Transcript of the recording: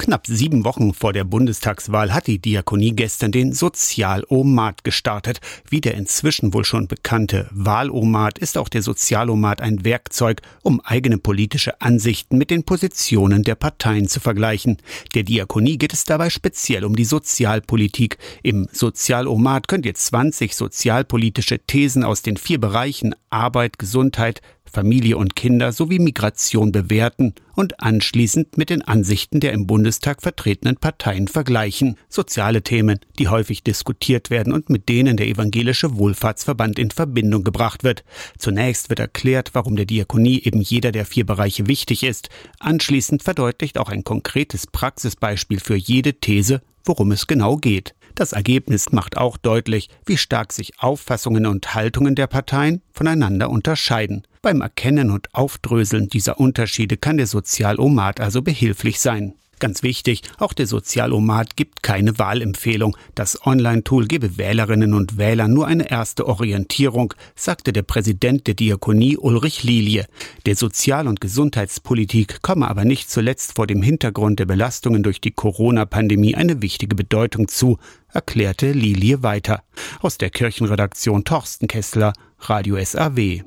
Knapp 7 Wochen vor der Bundestagswahl hat die Diakonie gestern den Sozialomat gestartet. Wie der inzwischen wohl schon bekannte Wahlomat ist auch der Sozialomat ein Werkzeug, um eigene politische Ansichten mit den Positionen der Parteien zu vergleichen. Der Diakonie geht es dabei speziell um die Sozialpolitik. Im Sozialomat könnt ihr 20 sozialpolitische Thesen aus den 4 Bereichen Arbeit, Gesundheit, Familie und Kinder sowie Migration bewerten und anschließend mit den Ansichten der im Bundestag vertretenen Parteien vergleichen. Soziale Themen, die häufig diskutiert werden und mit denen der Evangelische Wohlfahrtsverband in Verbindung gebracht wird. Zunächst wird erklärt, warum der Diakonie eben jeder der 4 Bereiche wichtig ist. Anschließend verdeutlicht auch ein konkretes Praxisbeispiel für jede These, worum es genau geht. Das Ergebnis macht auch deutlich, wie stark sich Auffassungen und Haltungen der Parteien voneinander unterscheiden. Beim Erkennen und Aufdröseln dieser Unterschiede kann der Sozialomat also behilflich sein. Ganz wichtig, auch der Sozialomat gibt keine Wahlempfehlung. Das Online-Tool gebe Wählerinnen und Wählern nur eine erste Orientierung, sagte der Präsident der Diakonie Ulrich Lilie. Der Sozial- und Gesundheitspolitik komme aber nicht zuletzt vor dem Hintergrund der Belastungen durch die Corona-Pandemie eine wichtige Bedeutung zu, erklärte Lilie weiter. Aus der Kirchenredaktion Torsten Kessler, Radio SAW.